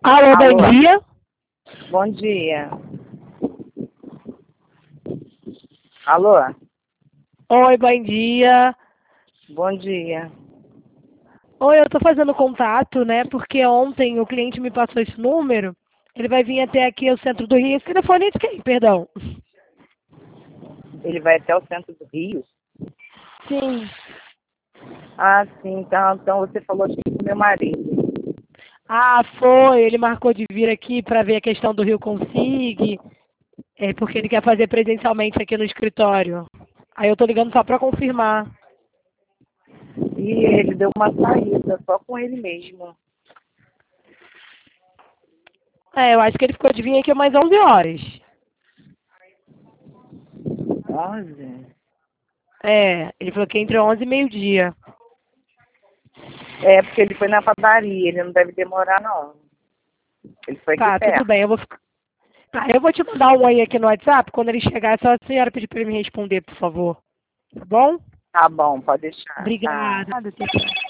Alô, Alô, bom dia. bom dia. Alô, Oi, bom dia. bom dia. Oi, eu tô fazendo contato, né? Porque ontem o cliente me passou esse número. Ele vai vir até aqui ao centro do Rio. Esse telefone é de quem? Perdão. Ele vai até o centro do Rio? Sim. Ah, sim, então você falou aqui com meu marido. Ah, foi. Ele marcou de vir aqui para ver a questão do Rio Consig. Porque ele quer fazer presencialmente aqui no escritório. Aí eu tô ligando só para confirmar. E ele deu uma saída só com ele mesmo. Eu acho que ele ficou de vir aqui umas 11 horas. 11? Ele falou que entre 11 e meio-dia. É, porque ele foi na padaria, ele não deve demorar, não. Ele foi aqui Tá, tudo perto. bem. Tá, eu vou te mandar um oi aqui no WhatsApp. Quando ele chegar, é só a senhora pedir para ele me responder, por favor. Tá bom? Tá bom, pode deixar. Tá. Obrigada. Tchau, tchau.